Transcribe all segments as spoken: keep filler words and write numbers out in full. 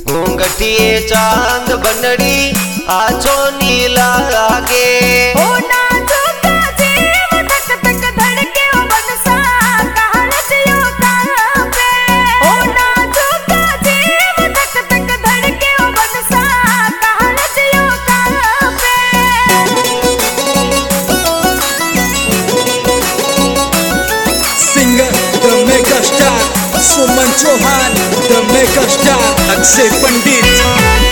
घूंघटिए चांद बनड़ी आछो नीला लागे। ओ नाचो का जीव धक धक धड़के ओ बनसा कहल जियो कापे। ओ नाचो का जीव धक धक धड़के ओ बनसा कहल जियो कापे। Singer the mega star Suman Chauhan, the mega star Akshay Pandit।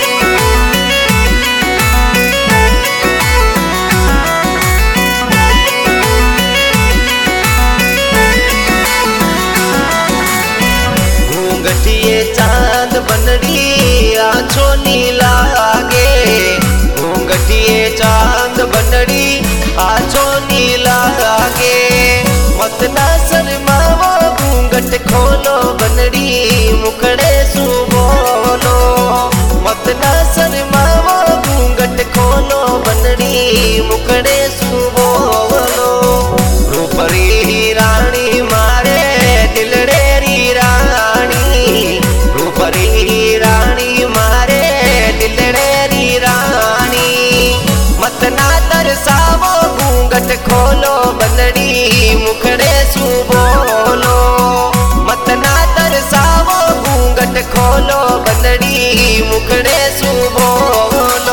घूंघटिए चांद बनड़ी आछो नीला लागे। घूंघटिए चांद बनड़ी आछो नीला लागे। मत ना शर्माओ घूंघट खोलो बनड़ी मुखड़े सु बोलो। मत ना शर्माओ घूंघट खोलो बनड़ी मुखड़े सु बोलो। रूपरी ही रानी मारे दिलड़े री रानी। रूपरी ही रानी मारे दिलड़े री रानी। मत ना तरसावो घूंघट खोलो बनड़ी मुखड़े सु बोलो। मत ना तरसावो घूंघट खोलो बनड़ी मुखड़े सु बोलो।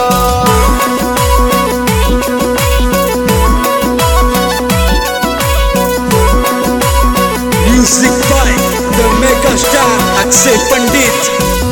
Music by the mega star Akshay Pandit।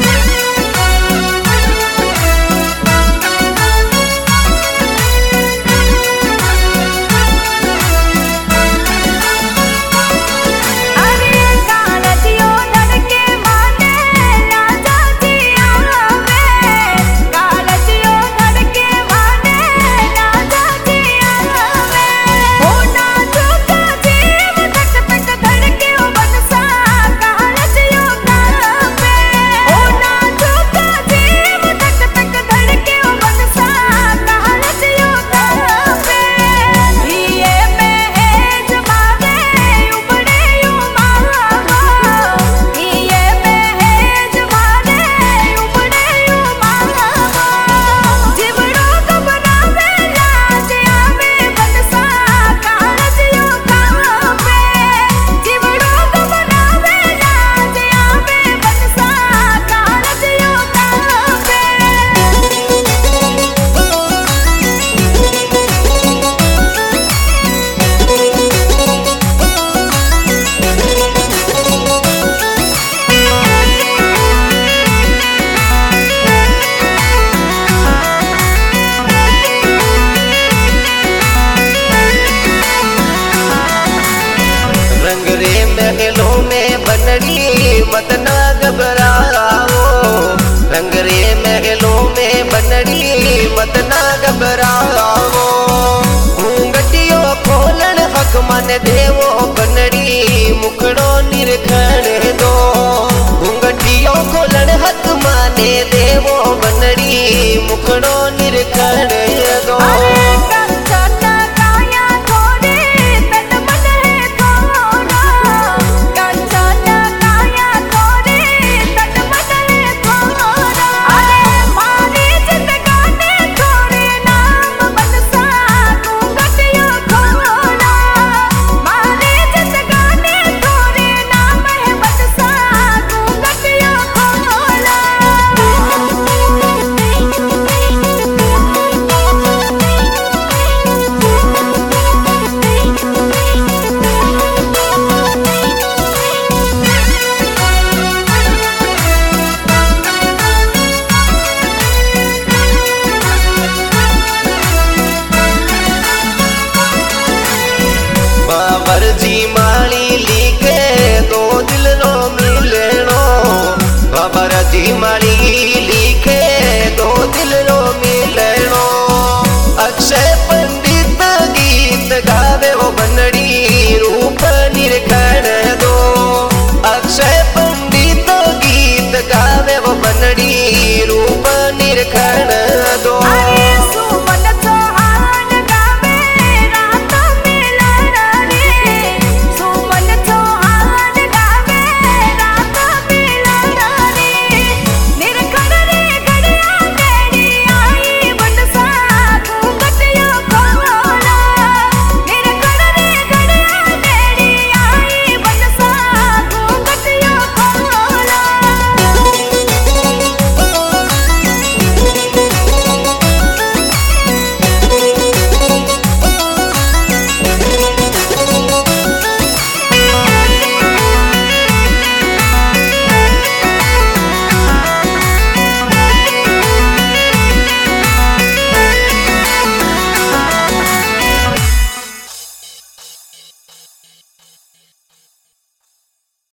रंग रे महलों में बनड़ी मत ना घबराओ। रंग रे महलों में बनड़ी मत ना घबराओ। घूंघटियो खोलन हक मन देवो बनड़ी मुखड़ो निरखण दो। घूंघटियो खोलन हक माने देवो बनड़ी मुखड़ो निरखण दो। बाबरजी माली लिखे दो दिल नो मिलनो। बाबरजी माली लिखे दो दिल नो मिलनो। अक्षय पंडित गीत गावे वो बनड़ी रूप निरखण दो। अक्षय पंडित गीत गावे वो बनड़ी रूप निरखण दो।